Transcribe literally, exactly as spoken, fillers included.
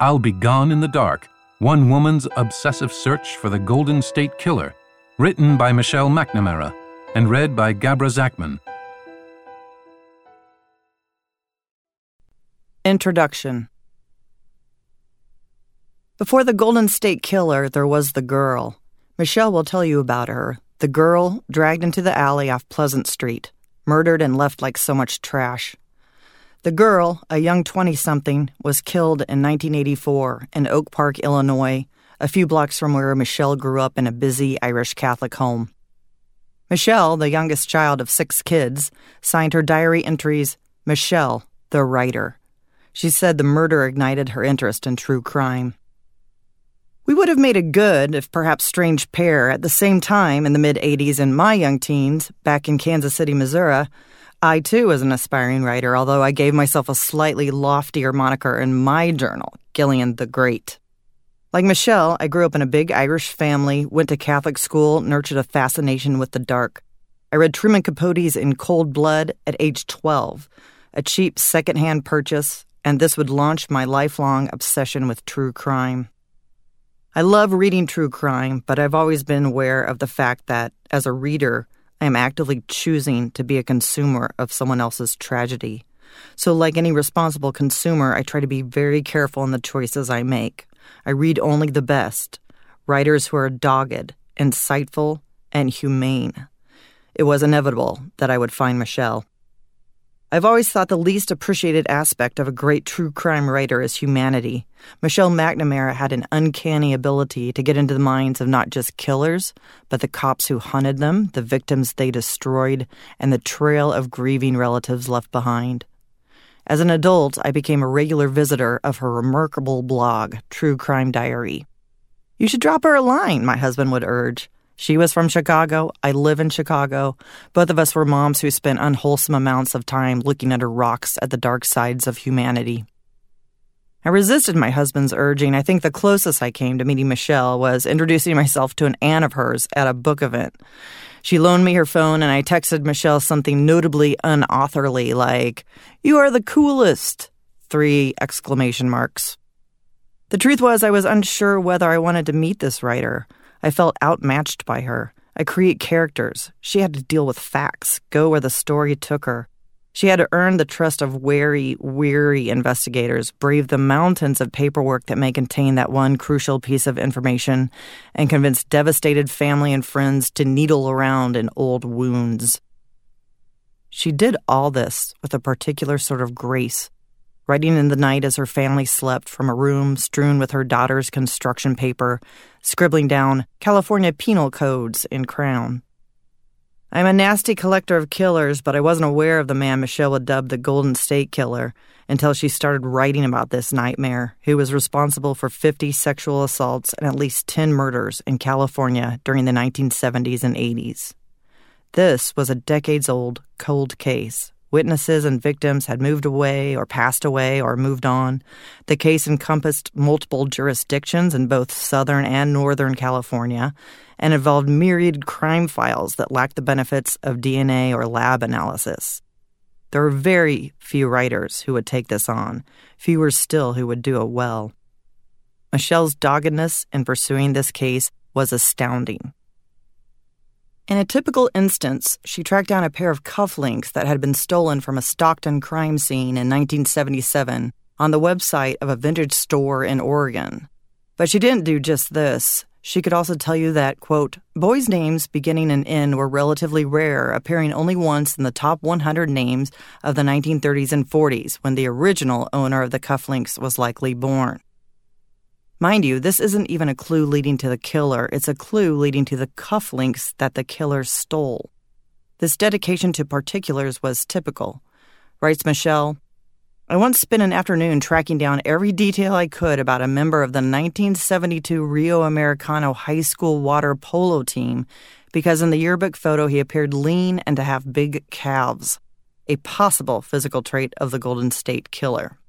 I'll Be Gone in the Dark, One Woman's Obsessive Search for the Golden State Killer, written by Michelle McNamara and read by Gabra Zachman. Introduction. Before the Golden State Killer, there was the girl. Michelle will tell you about her. The girl dragged into the alley off Pleasant Street, murdered and left like so much trash. The girl, a young twenty-something, was killed in nineteen eighty-four in Oak Park, Illinois, a few blocks from where Michelle grew up in a busy Irish Catholic home. Michelle, the youngest child of six kids, signed her diary entries, Michelle, the writer. She said the murder ignited her interest in true crime. We would have made a good, if perhaps strange pair at the same time in the mid-eighties in my young teens, back in Kansas City, Missouri. I, too, was an aspiring writer, although I gave myself a slightly loftier moniker in my journal, Gillian the Great. Like Michelle, I grew up in a big Irish family, went to Catholic school, nurtured a fascination with the dark. I read Truman Capote's In Cold Blood at age twelve, a cheap secondhand purchase, and this would launch my lifelong obsession with true crime. I love reading true crime, but I've always been aware of the fact that, as a reader, I am actively choosing to be a consumer of someone else's tragedy. So like any responsible consumer, I try to be very careful in the choices I make. I read only the best, writers who are dogged, insightful, and humane. It was inevitable that I would find Michelle. I've always thought the least appreciated aspect of a great true crime writer is humanity. Michelle McNamara had an uncanny ability to get into the minds of not just killers, but the cops who hunted them, the victims they destroyed, and the trail of grieving relatives left behind. As an adult, I became a regular visitor of her remarkable blog, True Crime Diary. "You should drop her a line," my husband would urge. She was from Chicago. I live in Chicago. Both of us were moms who spent unwholesome amounts of time looking under rocks at the dark sides of humanity. I resisted my husband's urging. I think the closest I came to meeting Michelle was introducing myself to an aunt of hers at a book event. She loaned me her phone, and I texted Michelle something notably unauthorly, like, "You are the coolest!" Three exclamation marks. The truth was, I was unsure whether I wanted to meet this writer. I felt outmatched by her. I create characters. She had to deal with facts, go where the story took her. She had to earn the trust of wary, weary investigators, brave the mountains of paperwork that may contain that one crucial piece of information, and convince devastated family and friends to needle around in old wounds. She did all this with a particular sort of grace, writing in the night as her family slept from a room strewn with her daughter's construction paper, scribbling down California penal codes in crayon. I'm a nasty collector of killers, but I wasn't aware of the man Michelle would dub the Golden State Killer until she started writing about this nightmare, who was responsible for fifty sexual assaults and at least ten murders in California during the nineteen seventies and eighties. This was a decades-old, cold case. Witnesses and victims had moved away or passed away or moved on. The case encompassed multiple jurisdictions in both Southern and Northern California and involved myriad crime files that lacked the benefits of D N A or lab analysis. There were very few writers who would take this on, fewer still who would do it well. Michelle's doggedness in pursuing this case was astounding. In a typical instance, she tracked down a pair of cufflinks that had been stolen from a Stockton crime scene in nineteen seventy-seven on the website of a vintage store in Oregon. But she didn't do just this. She could also tell you that, quote, boys' names beginning in N were relatively rare, appearing only once in the top one hundred names of the nineteen thirties and forties, when the original owner of the cufflinks was likely born. Mind you, this isn't even a clue leading to the killer. It's a clue leading to the cufflinks that the killer stole. This dedication to particulars was typical. Writes Michelle, I once spent an afternoon tracking down every detail I could about a member of the nineteen seventy-two Rio Americano high school water polo team because in the yearbook photo he appeared lean and to have big calves, a possible physical trait of the Golden State Killer.